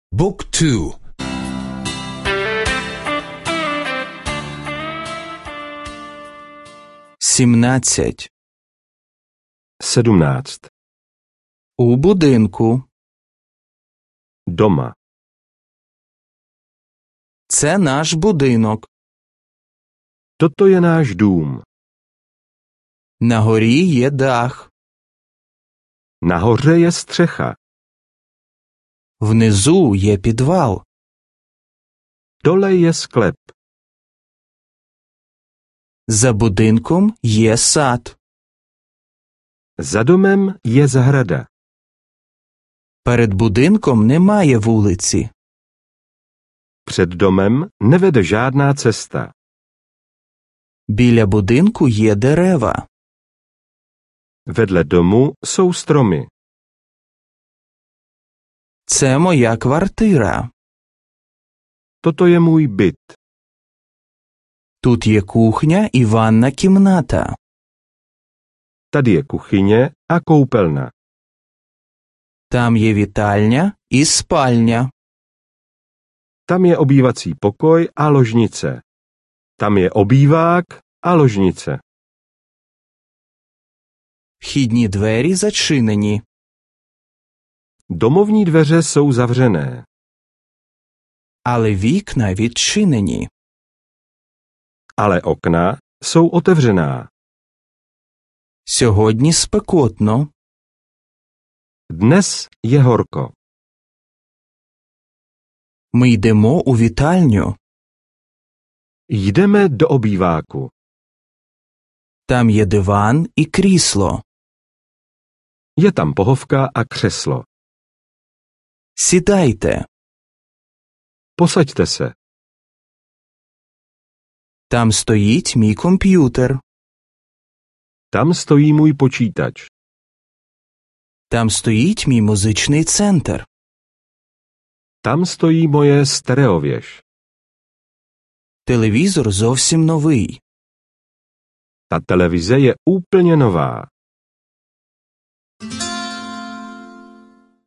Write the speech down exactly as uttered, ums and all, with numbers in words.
บุ๊กทู сімнадцять sedmnáct. у будинку. Doma. Це наш будинок. Toto je náš dům. На горі є дах. Nahoře je střecha. Внизу є підвал. Dole je sklep. За будинком є сад. Za domem je zahrada. Перед будинком немає вулиці. Před domem nevede žádná cesta. Біля будинку є дерева. Vedle domu jsou stromy. Це моя квартира. Toto je můj byt. Тут є кухня і ванна кімната. Tady je kuchyně a koupelna. Там є вітальня і спальня. Tam je obývací pokoj a ložnice. Tam je obývák a ložnice. Вхідні двері зачинені. Domovní dveře jsou zavřené. Але вікна відчинені. Ale okna jsou otevřená. Сьогодні спекотно. Dnes je horko. Ми йдемо у вітальню. Jdeme do obýváku. Там є диван і крісло. Je tam pohovka a křeslo. Сідайте. Posaďte se. Там стоїть мій комп'ютер. Tam stojí můj počítač. Там стоїть мій музичний центр. Tam stojí moje stereověž. Телевізор зовсім новий. Ta televize je úplně nová.